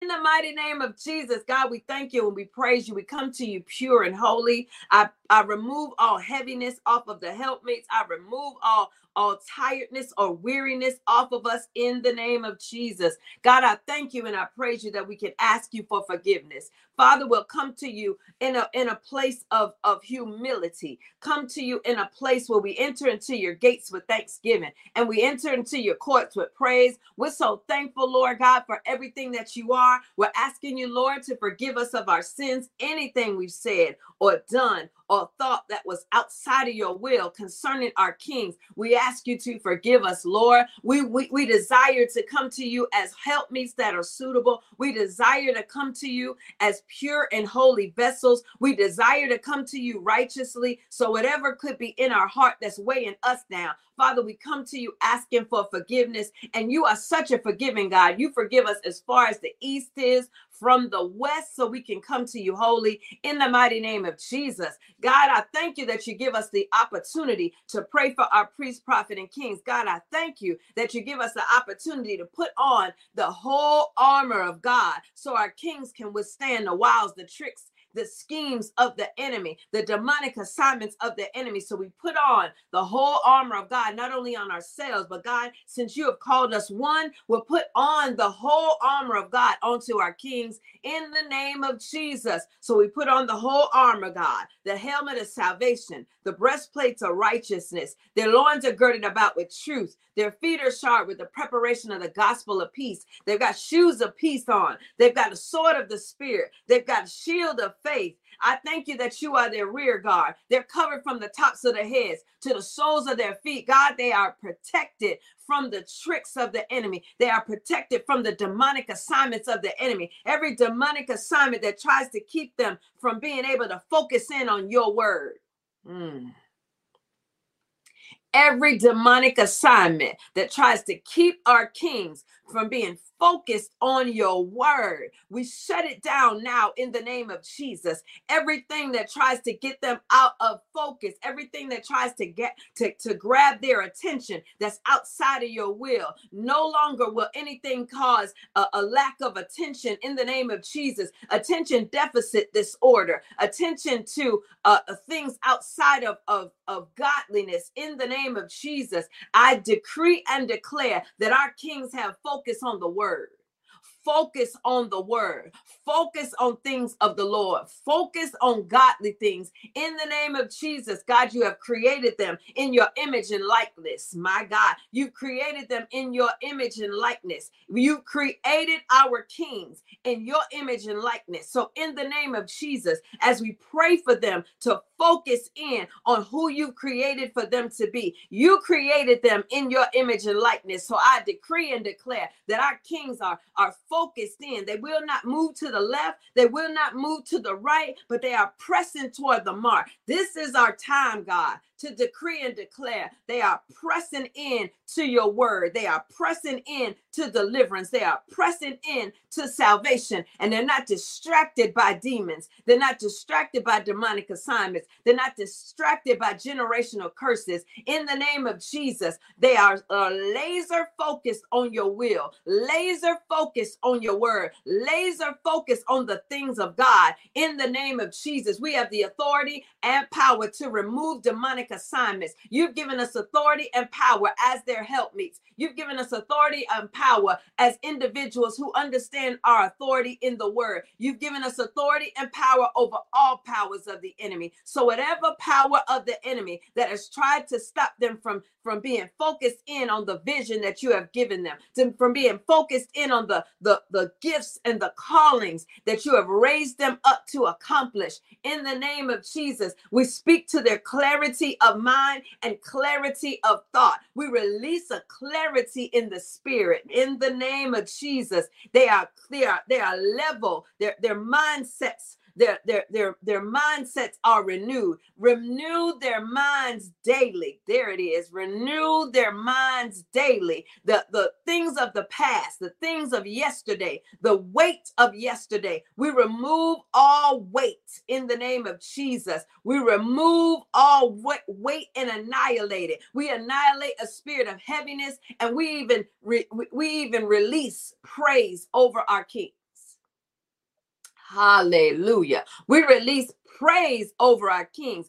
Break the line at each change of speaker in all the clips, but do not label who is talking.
the mighty name of Jesus, God, we thank you and we praise you. We come to you pure and holy. I remove all heaviness off of the helpmates. I remove all tiredness or weariness off of us in the name of Jesus. God, I thank you and I praise you that we can ask you for forgiveness. Father, we'll come to you in a place of humility. Come to you in a place where we enter into your gates with thanksgiving and we enter into your courts with praise. We're so thankful, Lord God, for everything that you are. We're asking you, Lord, to forgive us of our sins, anything we've said or done or thought that was outside of your will concerning our kings. We ask you to forgive us, Lord. We desire to come to you as helpmeets that are suitable. We desire to come to you as pure and holy vessels. We desire to come to you righteously. So whatever could be in our heart that's weighing us down, Father, we come to you asking for forgiveness. And you are such a forgiving God. You forgive us as far as the east is from the west, so we can come to you holy in the mighty name of Jesus. God, I thank you that you give us the opportunity to pray for our priest, prophet, and kings. God, I thank you that you give us the opportunity to put on the whole armor of God so our kings can withstand the wiles, the tricks, the schemes of the enemy, the demonic assignments of the enemy. So we put on the whole armor of God, not only on ourselves, but God, since you have called us one, we'll put on the whole armor of God onto our kings in the name of Jesus. So we put on the whole armor, God, the helmet of salvation, the breastplates of righteousness, their loins are girded about with truth, their feet are shod with the preparation of the gospel of peace. They've got shoes of peace on. They've got a sword of the spirit. They've got a shield of faith. I thank you that you are their rear guard. They're covered from the tops of their heads to the soles of their feet. God, they are protected from the tricks of the enemy. They are protected from the demonic assignments of the enemy. Every demonic assignment that tries to keep them from being able to focus in on your word. Every demonic assignment that tries to keep our kings from being focused on your word, we shut it down now in the name of Jesus. Everything that tries to get them out of focus, everything that tries to get to grab their attention that's outside of your will, no longer will anything cause a lack of attention in the name of Jesus. Attention deficit disorder, attention to things outside of godliness in the name of Jesus. I decree and declare that our kings have focus on the word. Focus on the word. Focus on things of the Lord. Focus on godly things. In the name of Jesus, God, you have created them in your image and likeness. My God, you created them in your image and likeness. You created our kings in your image and likeness. So in the name of Jesus, as we pray for them to focus in on who you created for them to be, you created them in your image and likeness. So I decree and declare that our kings are focused in. They will not move to the left. They will not move to the right, but they are pressing toward the mark. This is our time, God, to decree and declare. They are pressing in to your word. They are pressing in to deliverance. They are pressing in to salvation, and they're not distracted by demons. They're not distracted by demonic assignments. They're not distracted by generational curses. In the name of Jesus, they are laser focused on your will, laser focused on your word, laser focused on the things of God. In the name of Jesus, we have the authority and power to remove demonic assignments. You've given us authority and power as their helpmeets. You've given us authority and power as individuals who understand our authority in the word. You've given us authority and power over all powers of the enemy. So whatever power of the enemy that has tried to stop them from being focused in on the vision that you have given them, from being focused in on the gifts and the callings that you have raised them up to accomplish, in the name of Jesus, we speak to their clarity of mind and clarity of thought. We release a clarity in the spirit in the name of Jesus. They are clear. They are level. Their mindsets. Their mindsets are renewed. Renew their minds daily. There it is. Renew their minds daily. The things of the past, the things of yesterday, the weight of yesterday. We remove all weight in the name of Jesus. We remove all weight and annihilate it. We annihilate a spirit of heaviness, and we even release praise over our kings. Hallelujah. We release praise over our kings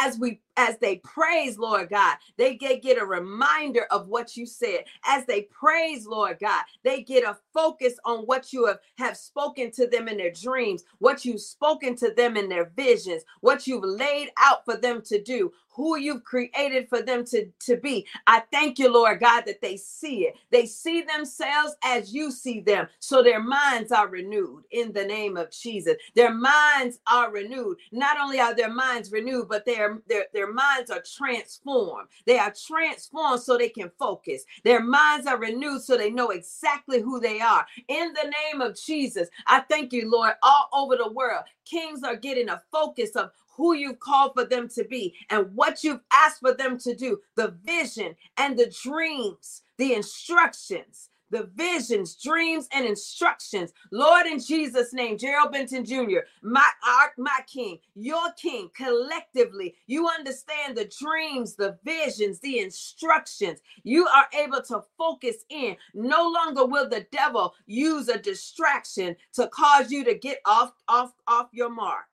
as they praise, Lord God, they get a reminder of what you said. As they praise, Lord God, they get a focus on what you have spoken to them in their dreams, what you've spoken to them in their visions, what you've laid out for them to do, who you've created for them to be. I thank you, Lord God, that they see it. They see themselves as you see them. So their minds are renewed in the name of Jesus. Their minds are renewed. Not only are their minds renewed, but their minds are transformed. They are transformed so they can focus. Their minds are renewed so they know exactly who they are. In the name of Jesus, I thank you, Lord, all over the world. Kings are getting a focus of who you've called for them to be and what you've asked for them to do, the vision and the dreams, the instructions, the visions, dreams, and instructions. Lord, in Jesus' name, Gerald Benton Jr., my king, your king, collectively, you understand the dreams, the visions, the instructions. You are able to focus in. No longer will the devil use a distraction to cause you to get off your mark.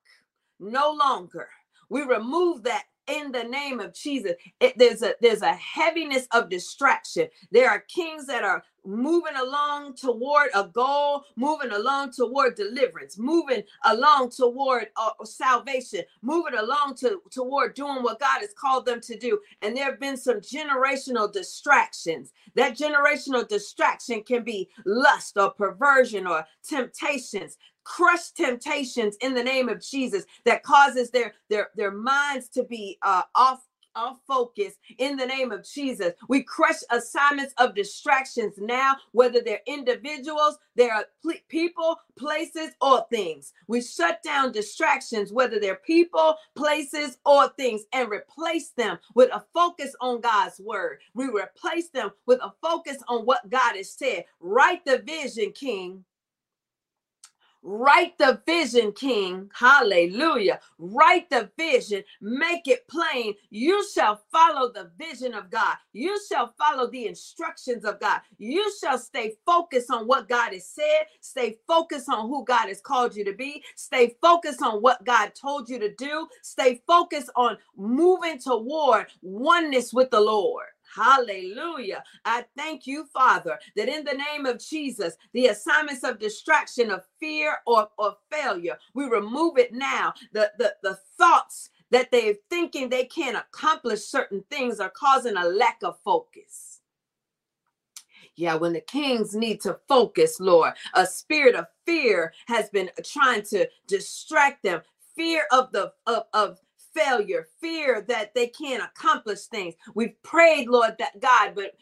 No longer. We remove that in the name of Jesus. There's a heaviness of distraction. There are kings that are moving along toward a goal, moving along toward deliverance, moving along toward salvation, moving along toward doing what God has called them to do. And there have been some generational distractions. That generational distraction can be lust or perversion or temptations. Crush temptations in the name of Jesus that causes their minds to be off focus in the name of Jesus. We crush assignments of distractions now, whether they're individuals, there are people, places, or things. We shut down distractions, whether they're people, places, or things, and replace them with a focus on God's word. We replace them with a focus on what God has said. Write the vision, King. Write the vision, King. Hallelujah. Write the vision. Make it plain. You shall follow the vision of God. You shall follow the instructions of God. You shall stay focused on what God has said. Stay focused on who God has called you to be. Stay focused on what God told you to do. Stay focused on moving toward oneness with the Lord. Hallelujah. I thank you, Father, that in the name of Jesus, the assignments of distraction, of fear, or failure, we remove it now. The thoughts that they're thinking they can't accomplish certain things are causing a lack of focus. Yeah, when the kings need to focus, Lord, a spirit of fear has been trying to distract them. Fear of failure, fear that they can't accomplish things. We've prayed, Lord, that God, but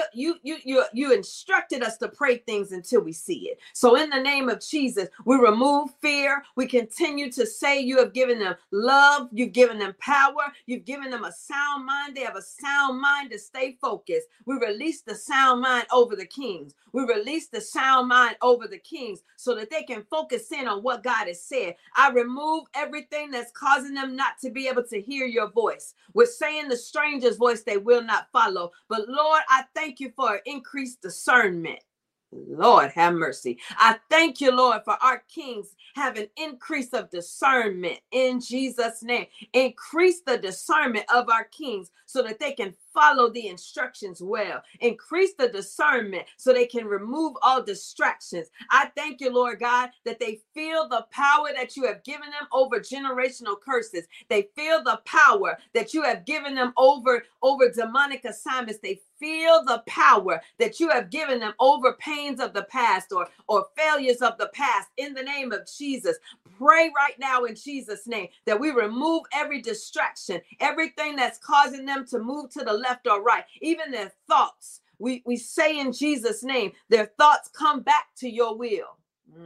you instructed us to pray things until we see it. So in the name of Jesus, we remove fear. We continue to say you have given them love. You've given them power. You've given them a sound mind. They have a sound mind to stay focused. We release the sound mind over the kings. We release the sound mind over the kings so that they can focus in on what God has said. I remove everything that's causing them not to be able to hear your voice. We're saying the stranger's voice they will not follow. But Lord, I thank you for increased discernment. Lord, have mercy. I thank you, Lord, for our kings have an increase of discernment in Jesus' name. Increase the discernment of our kings so that they can follow the instructions well. Increase the discernment so they can remove all distractions. I thank you, Lord God, that they feel the power that you have given them over generational curses. They feel the power that you have given them over demonic assignments. They feel the power that you have given them over pains of the past or failures of the past. In the name of Jesus, pray right now in Jesus' name that we remove every distraction, everything that's causing them to move to the left or right, even their thoughts. We say in Jesus' name, their thoughts come back to your will.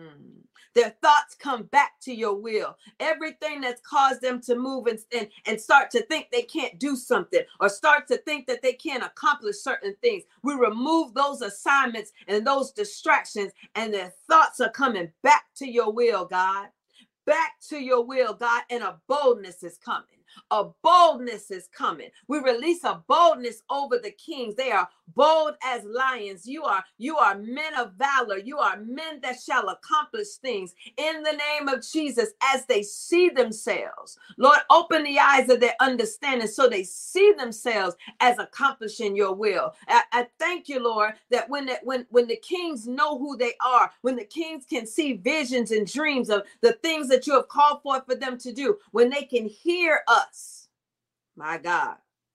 Their thoughts come back to your will. Everything that's caused them to move and start to think they can't do something or start to think that they can't accomplish certain things. We remove those assignments and those distractions, and their thoughts are coming back to your will, God. Back to your will, God, and a boldness is coming. A boldness is coming. We release a boldness over the kings. They are bold as lions. You are men of valor. You are men that shall accomplish things in the name of Jesus as they see themselves. Lord, open the eyes of their understanding so they see themselves as accomplishing your will. I thank you, Lord, that when the kings know who they are, when the kings can see visions and dreams of the things that you have called for them to do, when they can hear us, my God,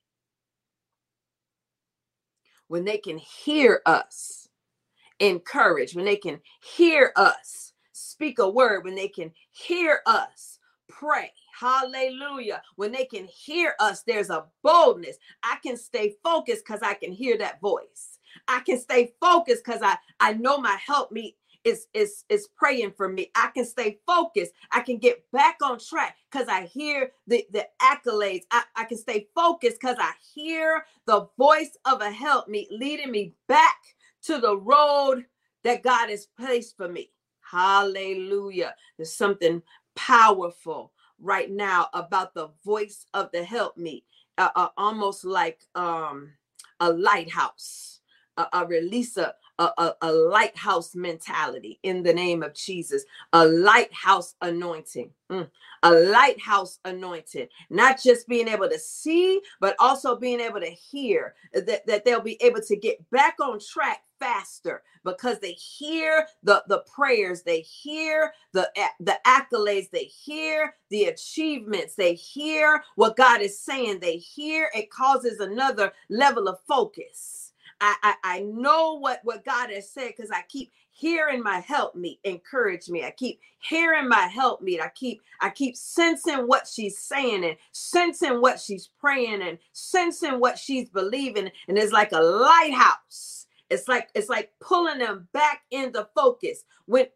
when they can hear us encourage, when they can hear us speak a word, when they can hear us pray, hallelujah, when they can hear us, there's a boldness. I can stay focused because I can hear that voice. I can stay focused because I know my helpmeet is praying for me. I can stay focused. I can get back on track because I hear the accolades. I can stay focused because I hear the voice of a helpmeet leading me back to the road that God has placed for me. Hallelujah. There's something powerful right now about the voice of the helpmeet, almost like a lighthouse, a release a lighthouse mentality in the name of Jesus, a lighthouse anointing, a lighthouse anointing, not just being able to see, but also being able to hear, that they'll be able to get back on track faster because they hear the prayers, they hear the accolades, they hear the achievements, they hear what God is saying, they hear it causes another level of focus. I know what God has said because I keep hearing my helpmeet encourage me. I keep hearing my helpmeet. I keep sensing what she's saying and sensing what she's praying and sensing what she's believing. And it's like a lighthouse. It's like pulling them back into focus. When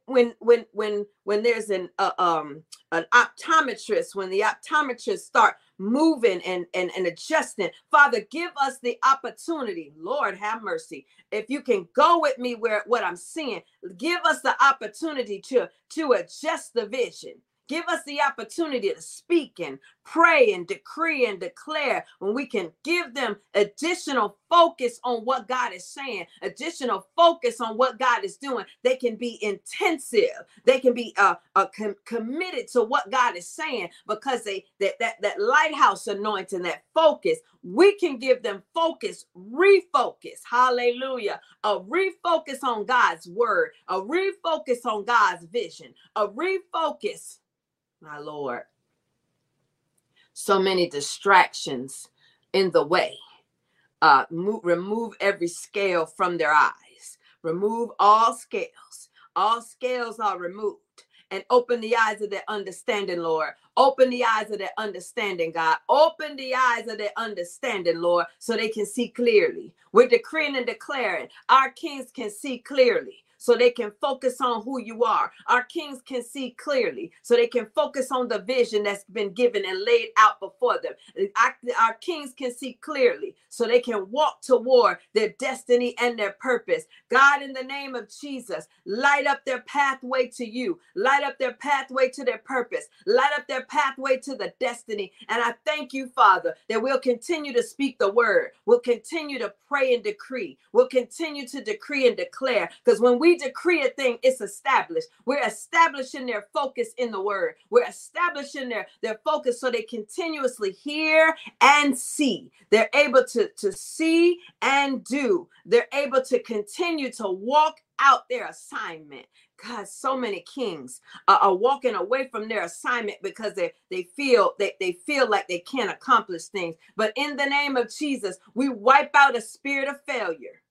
there's an optometrist, when the optometrists start moving and adjusting, Father, give us the opportunity. Lord, have mercy. If you can go with me where what I'm seeing, give us the opportunity to adjust the vision. Give us the opportunity to speak and pray and decree and declare when we can give them additional focus on what God is saying, additional focus on what God is doing. They can be intensive. They can be committed to what God is saying because that lighthouse anointing, that focus, we can give them focus, refocus. Hallelujah. A refocus on God's word, a refocus on God's vision, a refocus. My Lord, so many distractions in the way. Remove every scale from their eyes. Remove all scales. All scales are removed. And open the eyes of their understanding, Lord. Open the eyes of their understanding, God. Open the eyes of their understanding, Lord, so they can see clearly. We're decreeing and declaring our kings can see clearly, so they can focus on who you are. Our kings can see clearly, so they can focus on the vision that's been given and laid out before them. Our kings can see clearly, so they can walk toward their destiny and their purpose. God, in the name of Jesus, light up their pathway to you. Light up their pathway to their purpose. Light up their pathway to the destiny. And I thank you, Father, that we'll continue to speak the word. We'll continue to pray and decree. We'll continue to decree and declare, because when we decree a thing, it's established. We're establishing their focus in the word. We're establishing their focus so they continuously hear and see. They're able to see and do. They're able to continue to walk out their assignment. God, so many kings are walking away from their assignment because they feel like they can't accomplish things. But in the name of Jesus, we wipe out a spirit of failure.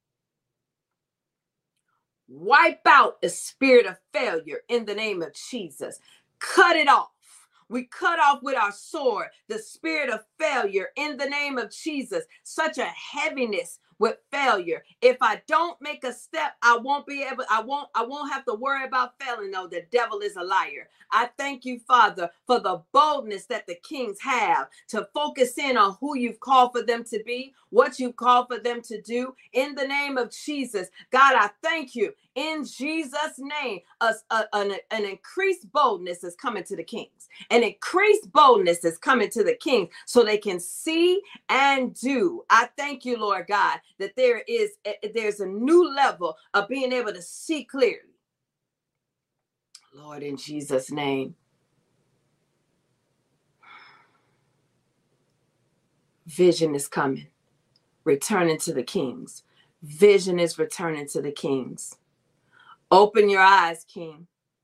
Wipe out the spirit of failure in the name of Jesus. Cut it off. We cut off with our sword the spirit of failure in the name of Jesus. Such a heaviness with failure. If I don't make a step, I won't have to worry about failing. No, the devil is a liar. I thank you, Father, for the boldness that the kings have to focus in on who you've called for them to be, what you've called for them to do in the name of Jesus. God, I thank you In Jesus' name, an increased boldness is coming to the kings. An increased boldness is coming to the kings so they can see and do. I thank you, Lord God, that there's a new level of being able to see clearly. Lord, in Jesus' name. Vision is coming, returning to the kings. Vision is returning to the kings. Open your eyes, King.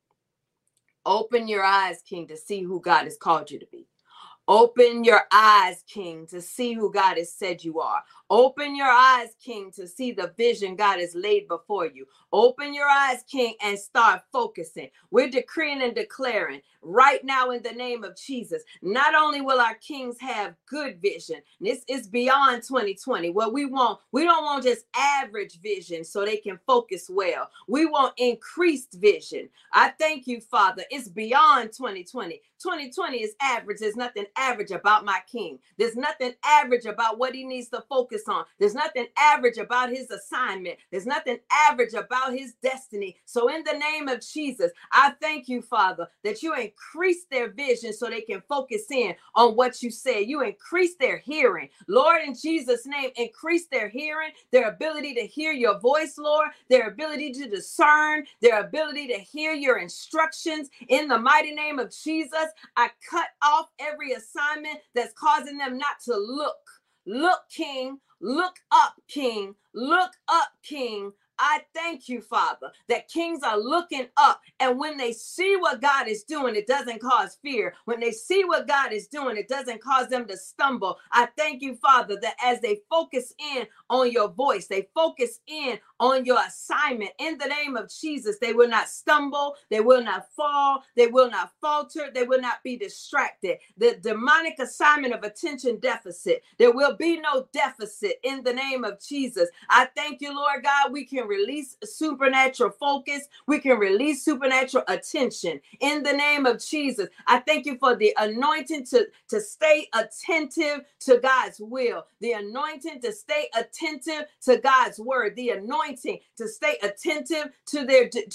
Open your eyes, King, to see who God has called you to be. Open your eyes, King, to see who God has said you are. Open your eyes, King, to see the vision God has laid before you. Open your eyes, King, and start focusing. We're decreeing and declaring right now in the name of Jesus. Not only will our kings have good vision, this is beyond 2020. What we don't want just average vision so they can focus well. We want increased vision. I thank you, Father. It's beyond 2020. 2020 is average. There's nothing average about my king. There's nothing average about what he needs to focus on. There's nothing average about his assignment. There's nothing average about his destiny. So in the name of Jesus, I thank you, Father, that you increase their vision so they can focus in on what you say. You increase their hearing. Lord, in Jesus' name, increase their hearing, their ability to hear your voice, Lord, their ability to discern, their ability to hear your instructions. In the mighty name of Jesus, I cut off every assignment that's causing them not to look. Look, King. Look up, King. Look up, King. I thank you, Father, that kings are looking up. And when they see what God is doing, it doesn't cause fear. When they see what God is doing, it doesn't cause them to stumble. I thank you, Father, that as they focus in on your voice, they focus in on your assignment. In the name of Jesus, they will not stumble. They will not fall. They will not falter. They will not be distracted. The demonic assignment of attention deficit, there will be no deficit in the name of Jesus. I thank you, Lord God, we can release supernatural focus. We can release supernatural attention in the name of Jesus. I thank you for the anointing to stay attentive to God's will, the anointing to stay attentive to God's word, the anointing to stay attentive to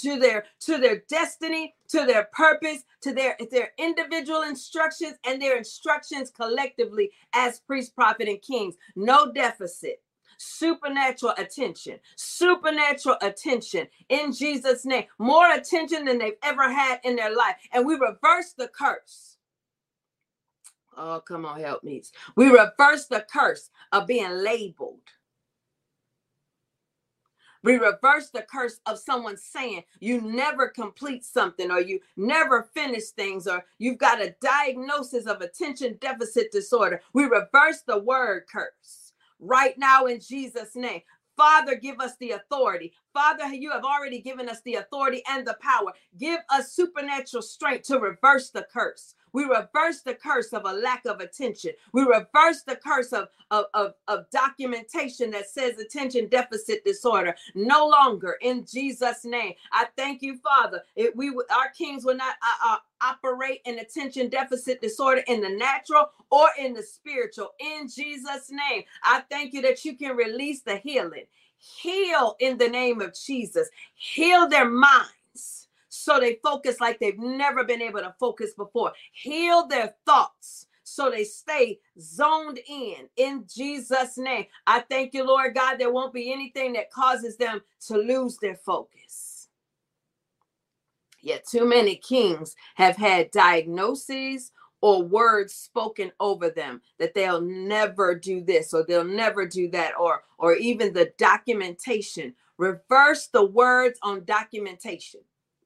their destiny, to their purpose, to their individual instructions and their instructions collectively as priest, prophet, and kings. No deficit. Supernatural attention in Jesus' name, more attention than they've ever had in their life. And we reverse the curse. Oh, come on, help me. We reverse the curse of being labeled. We reverse the curse of someone saying you never complete something, or you never finish things, or you've got a diagnosis of attention deficit disorder. We reverse the word curse right now in Jesus' name. Father, give us the authority. Father, you have already given us the authority and the power. Give us supernatural strength to reverse the curse. We reverse the curse of a lack of attention. We reverse the curse of documentation that says attention deficit disorder. No longer in Jesus' name. I thank you, Father. Our kings will not operate in attention deficit disorder in the natural or in the spiritual. In Jesus' name, I thank you that you can release the healing. Heal in the name of Jesus. Heal their minds so they focus like they've never been able to focus before. Heal their thoughts so they stay zoned in Jesus' name. I thank you, Lord God, there won't be anything that causes them to lose their focus. Yet too many kings have had diagnoses or words spoken over them that they'll never do this or they'll never do that, or even the documentation. Reverse the words on documentation.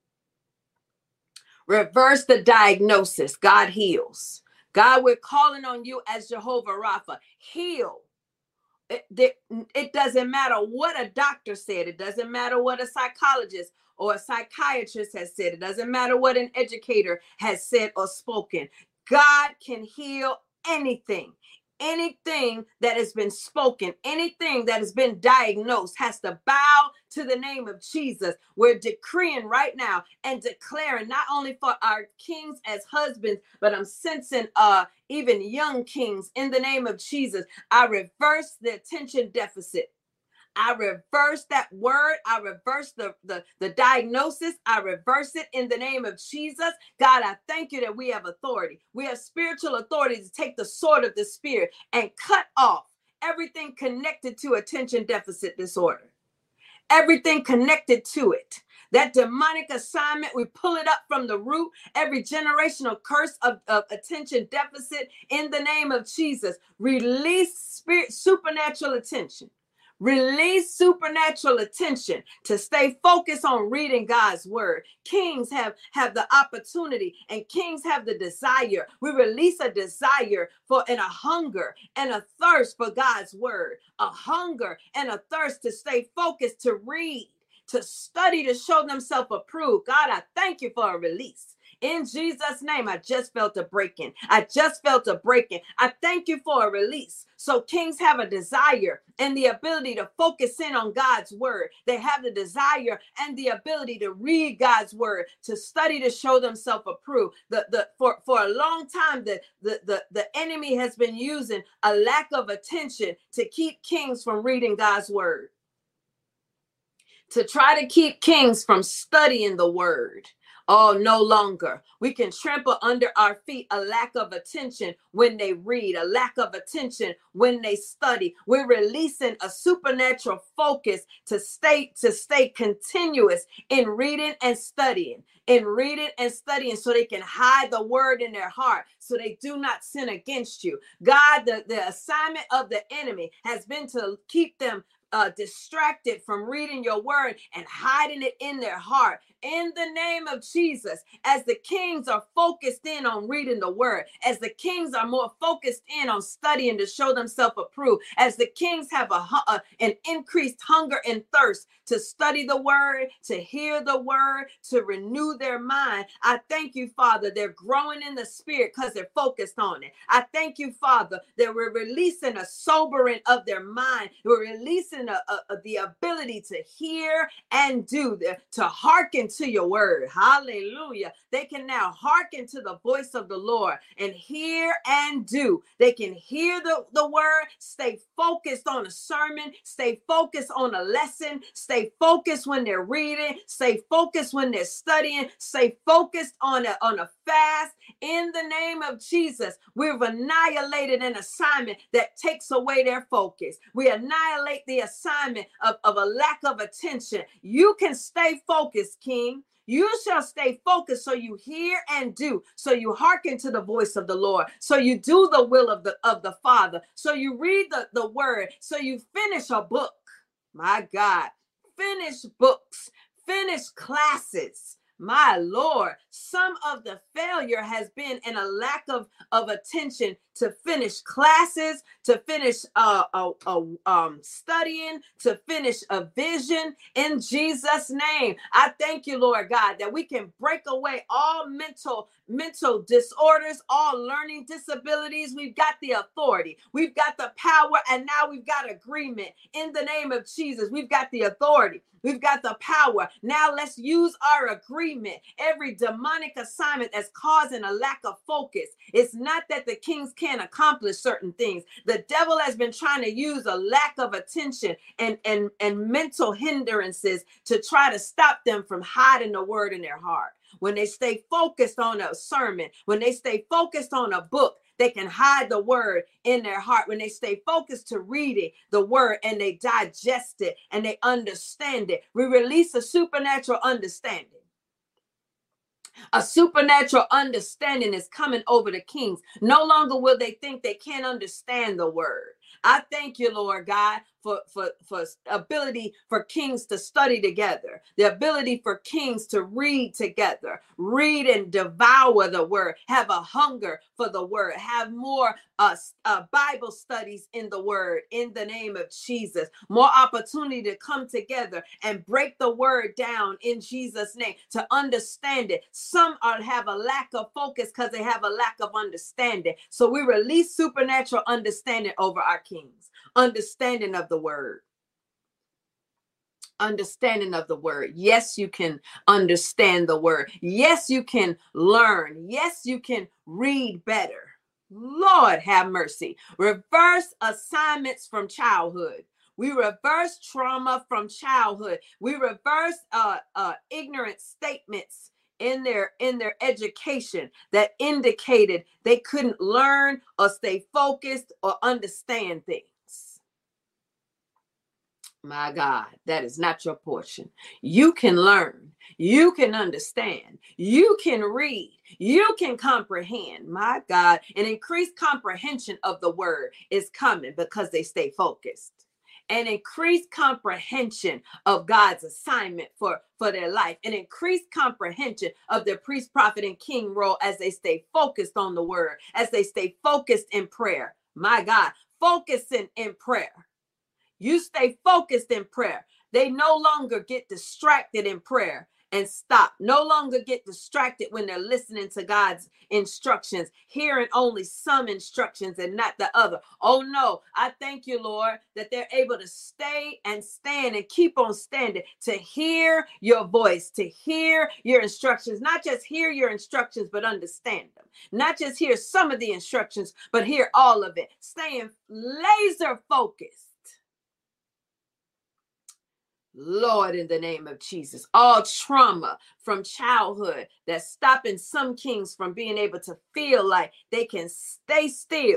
Reverse the diagnosis. God heals. God, we're calling on you as Jehovah Rapha. Heal. It doesn't matter what a doctor said. It doesn't matter what a psychologist or a psychiatrist has said. It doesn't matter what an educator has said or spoken. God can heal anything. Anything that has been spoken, anything that has been diagnosed has to bow to the name of Jesus. We're decreeing right now and declaring not only for our kings as husbands, but I'm sensing even young kings in the name of Jesus. I reverse the attention deficit. I reverse that word. I reverse the diagnosis. I reverse it in the name of Jesus. God, I thank you that we have authority. We have spiritual authority to take the sword of the Spirit and cut off everything connected to attention deficit disorder. Everything connected to it. That demonic assignment, we pull it up from the root. Every generational curse of attention deficit in the name of Jesus. Release supernatural attention. Release supernatural attention to stay focused on reading God's word. Kings have the opportunity and kings have the desire. We release a desire for and a hunger and a thirst for God's word, a hunger and a thirst to stay focused, to read, to study, to show themselves approved. God, I thank you for a release. In Jesus' name, I just felt a breaking. I just felt a breaking. I thank you for a release. So kings have a desire and the ability to focus in on God's word. They have the desire and the ability to read God's word, to study, to show themselves approved. For a long time, the enemy has been using a lack of attention to keep kings from reading God's word, to try to keep kings from studying the word. Oh, no longer. We can trample under our feet a lack of attention when they read, a lack of attention when they study. We're releasing a supernatural focus to stay continuous in reading and studying, so they can hide the word in their heart, so they do not sin against you. God, the assignment of the enemy has been to keep them distracted from reading your word and hiding it in their heart. In the name of Jesus, as the kings are focused in on reading the word, as the kings are more focused in on studying to show themselves approved, as the kings have an increased hunger and thirst to study the word, to hear the word, to renew their mind, I thank you, Father, they're growing in the spirit because they're focused on it. I thank you, Father, that we're releasing a sobering of their mind. We're releasing the ability to hear and do, to hearken to your word. Hallelujah. They can now hearken to the voice of the Lord and hear and do. They can hear the word, stay focused on a sermon, stay focused on a lesson, stay focused when they're reading, stay focused when they're studying, stay focused on a fast. In the name of Jesus, we've annihilated an assignment that takes away their focus. We annihilate the assignment of a lack of attention. You can stay focused, King. You shall stay focused, so you hear and do, so you hearken to the voice of the Lord, so you do the will of the Father, so you read the word, so you finish a book. My God, finish books, finish classes. My Lord, some of the failure has been in a lack of attention to finish classes, to finish studying, to finish a vision. In Jesus' name, I thank you, Lord God, that we can break away all mental disorders, all learning disabilities. We've got the authority, we've got the power, and now we've got agreement. In the name of Jesus, we've got the authority, we've got the power. Now let's use our agreement. Every demonic assignment that's causing a lack of focus, it's not that the kings can't accomplish certain things. The devil has been trying to use a lack of attention and mental hindrances to try to stop them from hiding the word in their heart. When they stay focused on a sermon, when they stay focused on a book, they can hide the word in their heart. When they stay focused to reading the word and they digest it and they understand it, we release a supernatural understanding. A supernatural understanding is coming over the kings. No longer will they think they can't understand the word. I thank you, Lord God, for ability for kings to study together, the ability for kings to read together, read and devour the word, have a hunger for the word, have more Bible studies in the word. In the name of Jesus, more opportunity to come together and break the word down in Jesus' name, to understand it. Some have a lack of focus because they have a lack of understanding. So we release supernatural understanding over our kings, understanding of the word. Understanding of the word. Yes, you can understand the word. Yes, you can learn. Yes, you can read better. Lord have mercy. Reverse assignments from childhood. We reverse trauma from childhood. We reverse ignorant statements in their education that indicated they couldn't learn or stay focused or understand things. My God, that is not your portion. You can learn. You can understand. You can read. You can comprehend. My God, an increased comprehension of the word is coming because they stay focused. An increased comprehension of God's assignment for their life. An increased comprehension of their priest, prophet, and king role as they stay focused on the word, as they stay focused in prayer. My God, focusing in prayer. You stay focused in prayer. They no longer get distracted in prayer and stop. No longer get distracted when they're listening to God's instructions, hearing only some instructions and not the other. Oh no, I thank you, Lord, that they're able to stay and stand and keep on standing, to hear your voice, to hear your instructions, not just hear your instructions, but understand them. Not just hear some of the instructions, but hear all of it. Staying laser focused. Lord, in the name of Jesus, all trauma from childhood that's stopping some kings from being able to feel like they can stay still.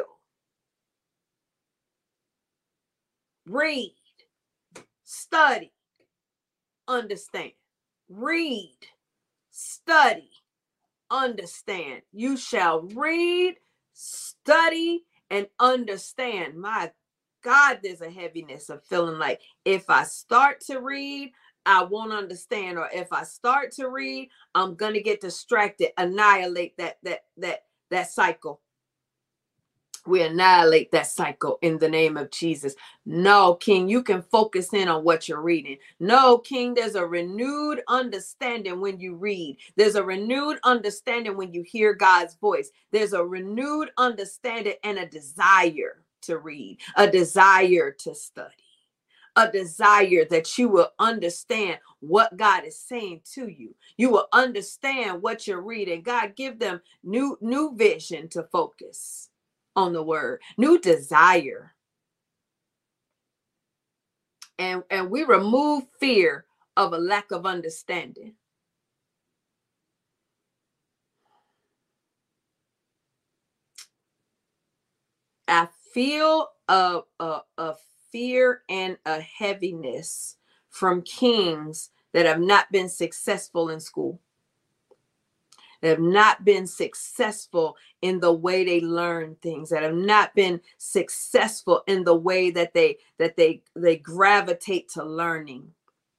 Read, study, understand. Read, study, understand. You shall read, study, and understand. My God, there's a heaviness of feeling like if I start to read, I won't understand, or if I start to read, I'm gonna get distracted. Annihilate that cycle. We annihilate that cycle in the name of Jesus. No, King, you can focus in on what you're reading. No, King, there's a renewed understanding when you read. There's a renewed understanding when you hear God's voice. There's a renewed understanding and a desire to read, a desire to study, a desire that you will understand what God is saying to you. You will understand what you're reading. God, give them new vision to focus on the word, new desire. And we remove fear of a lack of understanding. I feel a fear and a heaviness from kings that have not been successful in school, that have not been successful in the way they learn things, that have not been successful in the way that they gravitate to learning.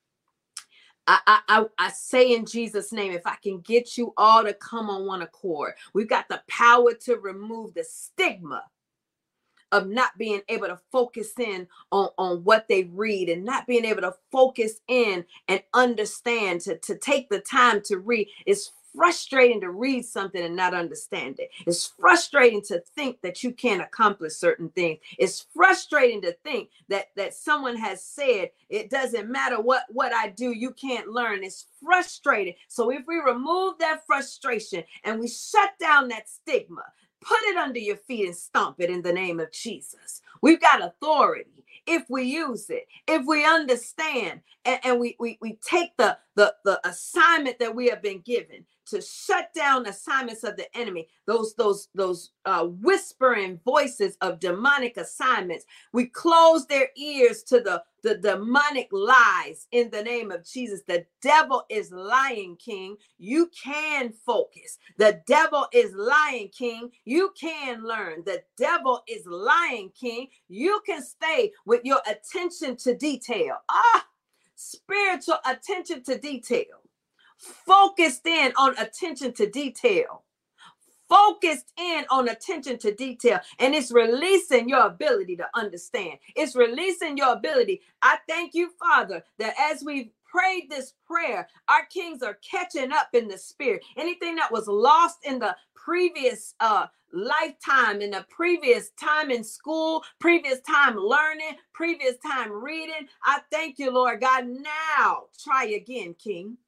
I say in Jesus' name, if I can get you all to come on one accord, we've got the power to remove the stigma of not being able to focus in on what they read, and not being able to focus in and understand, to take the time to read. It's frustrating to read something and not understand it. It's frustrating to think that you can't accomplish certain things. It's frustrating to think that someone has said, it doesn't matter what I do, you can't learn. It's frustrating. So if we remove that frustration and we shut down that stigma, put it under your feet and stomp it in the name of Jesus. We've got authority if we use it, if we understand, and we take the assignment that we have been given to shut down assignments of the enemy, those whispering voices of demonic assignments. We close their ears to the demonic lies in the name of Jesus. The devil is lying, King. You can focus. The devil is lying, King. You can learn. The devil is lying, King. You can stay with your attention to detail. Spiritual attention to detail. Focused in on attention to detail. Focused in on attention to detail. And it's releasing your ability to understand. It's releasing your ability. I thank you, Father, that as we've prayed this prayer, our kings are catching up in the spirit. Anything that was lost in the previous lifetime, in the previous time in school, previous time learning, previous time reading, I thank you, Lord God. Now try again, King.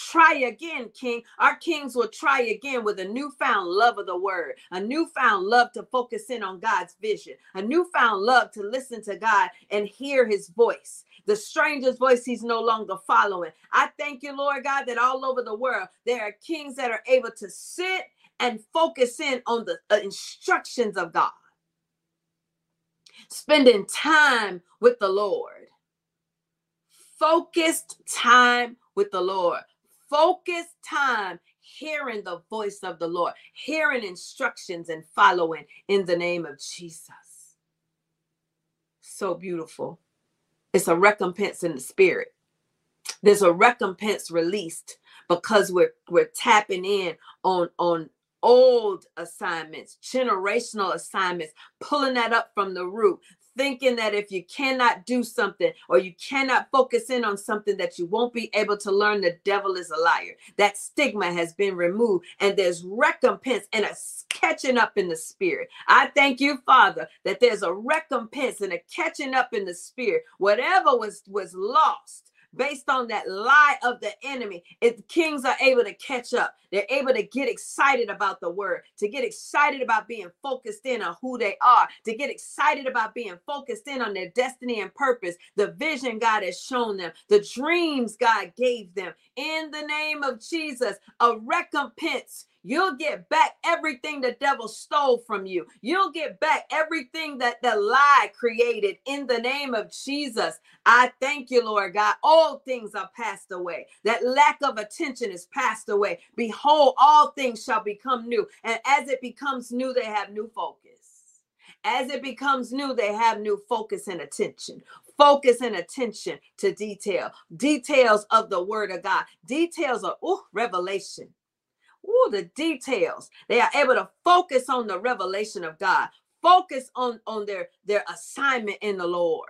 try again, King. Our kings will try again with a newfound love of the word, a newfound love to focus in on God's vision, a newfound love to listen to God and hear his voice. The stranger's voice he's no longer following. I thank you, Lord God, that all over the world, there are kings that are able to sit and focus in on the instructions of God. Spending time with the Lord. Focused time with the Lord. Focused time hearing the voice of the Lord, hearing instructions and following in the name of Jesus. So beautiful. It's a recompense in the spirit. There's a recompense released because we're tapping in on old assignments, generational assignments, pulling that up from the root, thinking that if you cannot do something or you cannot focus in on something that you won't be able to learn, the devil is a liar. That stigma has been removed and there's recompense and a catching up in the spirit. I thank you, Father, that there's a recompense and a catching up in the spirit. Whatever was lost based on that lie of the enemy, if kings are able to catch up, they're able to get excited about the word, to get excited about being focused in on who they are, to get excited about being focused in on their destiny and purpose, the vision God has shown them, the dreams God gave them. In the name of Jesus, a recompense. You'll get back everything the devil stole from you. You'll get back everything that the lie created in the name of Jesus. I thank you, Lord God. All things are passed away. That lack of attention is passed away. Behold, all things shall become new. And as it becomes new, they have new focus. As it becomes new, they have new focus and attention. Focus and attention to detail. Details of the word of God. Details of revelation. The details. They are able to focus on the revelation of God. Focus on their assignment in the Lord.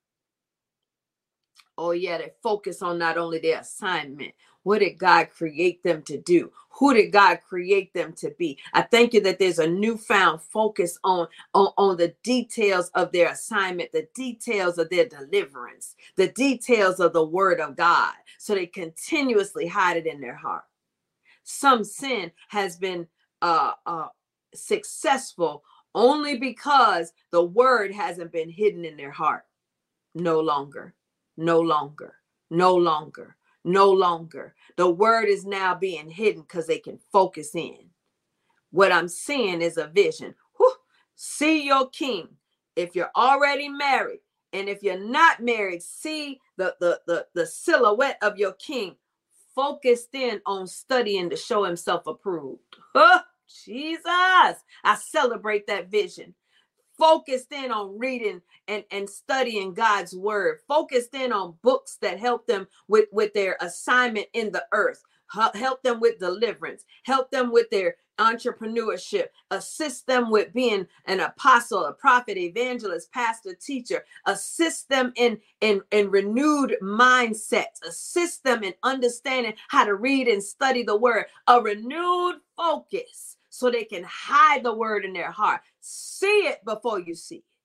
Oh yeah, they focus on not only their assignment. What did God create them to do? Who did God create them to be? I thank you that there's a newfound focus on the details of their assignment, the details of their deliverance, the details of the word of God. So they continuously hide it in their heart. Some sin has been successful only because the word hasn't been hidden in their heart. No longer, no longer, no longer, no longer. The word is now being hidden because they can focus in. What I'm seeing is a vision. See your king. If you're already married, and if you're not married, see the silhouette of your king. Focused in on studying to show himself approved. Jesus, I celebrate that vision. Focused in on reading and studying God's word. Focused in on books that help them with their assignment in the earth. Help them with deliverance. Help them with their entrepreneurship. Assist them with being an apostle, a prophet, evangelist, pastor, teacher. Assist them in renewed mindsets. Assist them in understanding how to read and study the word. A renewed focus so they can hide the word in their heart. See it before you see it.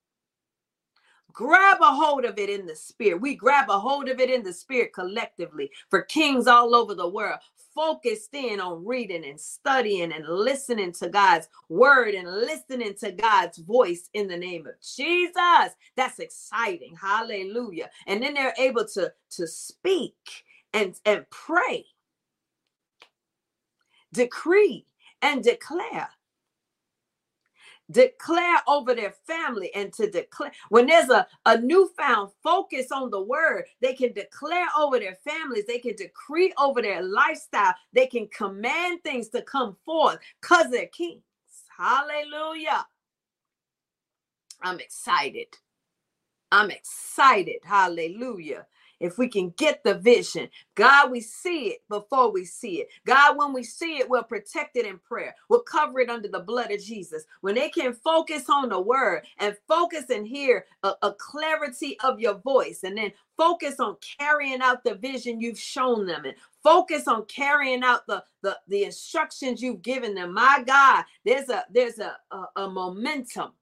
Grab a hold of it in the spirit. We grab a hold of it in the spirit collectively for kings all over the world, focused in on reading and studying and listening to God's word and listening to God's voice in the name of Jesus. That's exciting. Hallelujah. And then they're able to speak and pray, decree and declare over their family, and to declare when there's a newfound focus on the word, they can declare over their families, they can decree over their lifestyle, they can command things to come forth because they're kings. Hallelujah. I'm excited. Hallelujah. If we can get the vision, God, we see it before we see it. God, when we see it, we'll protect it in prayer. We'll cover it under the blood of Jesus. When they can focus on the word and focus and hear a clarity of your voice, and then focus on carrying out the vision you've shown them, and focus on carrying out the instructions you've given them. My God, there's a momentum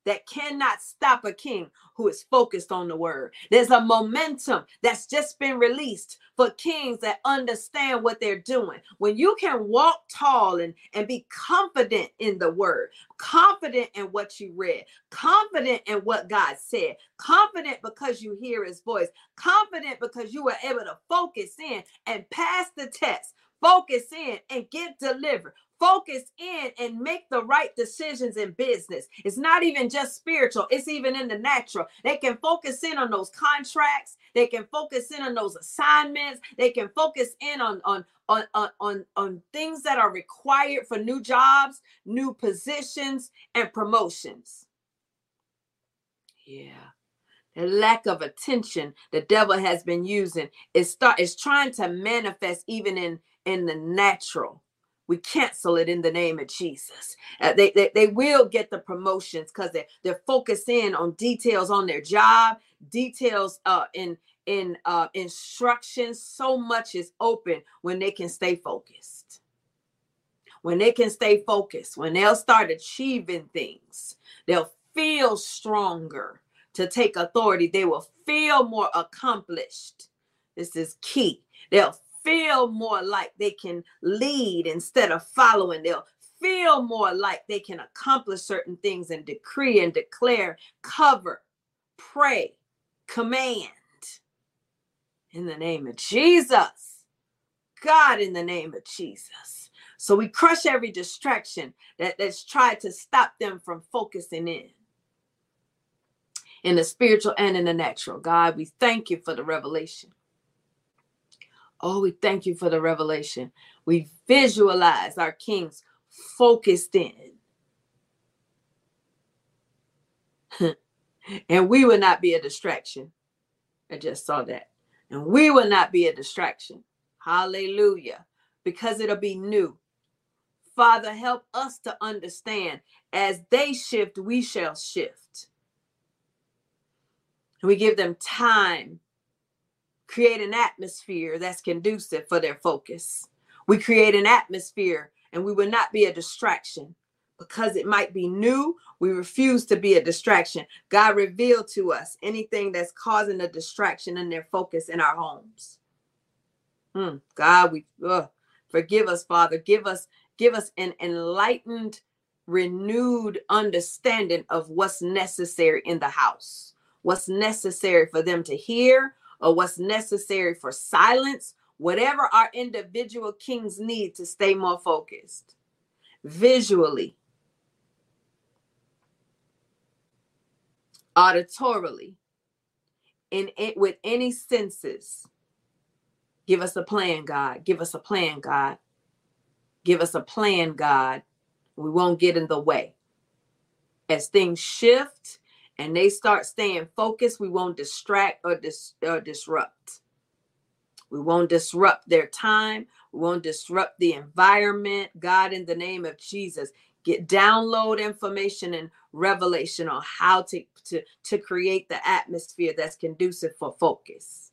that cannot stop a king who is focused on the word. There's a momentum that's just been released for kings that understand what they're doing. When you can walk tall and be confident in the word, confident in what you read, confident in what God said, confident because you hear his voice, confident because you were able to focus in and pass the test, focus in and get delivered, focus in and make the right decisions in business. It's not even just spiritual, it's even in the natural. They can focus in on those contracts, they can focus in on those assignments, they can focus in on things that are required for new jobs, new positions, and promotions. Yeah. The lack of attention the devil has been using is trying to manifest even in the natural. We cancel it in the name of Jesus. They will get the promotions because they're focusing on details on their job, details in instructions. So much is open when they can stay focused. When they can stay focused, when they'll start achieving things, they'll feel stronger to take authority. They will feel more accomplished. This is key. They'll feel more like they can lead instead of following. They'll feel more like they can accomplish certain things and decree and declare, cover, pray, command. In the name of Jesus. God, in the name of Jesus. So we crush every distraction that's tried to stop them from focusing in the spiritual and in the natural. God, we thank you for the revelation. Oh, we thank you for the revelation. We visualize our kings focused in. And we will not be a distraction. I just saw that. And we will not be a distraction. Hallelujah. Because it'll be new. Father, help us to understand as they shift, we shall shift. We give them time, create an atmosphere that's conducive for their focus. We create an atmosphere and we will not be a distraction because it might be new. We refuse to be a distraction. God, reveal to us anything that's causing a distraction in their focus in our homes. God, we forgive us, Father. Give us an enlightened, renewed understanding of what's necessary in the house, what's necessary for them to hear, or what's necessary for silence, whatever our individual kings need to stay more focused. Visually, auditorily, with any senses. Give us a plan, God. Give us a plan, God. Give us a plan, God. We won't get in the way. As things shift and they start staying focused, we won't distract or disrupt. We won't disrupt their time. We won't disrupt the environment. God, in the name of Jesus, download information and revelation on how to create the atmosphere that's conducive for focus.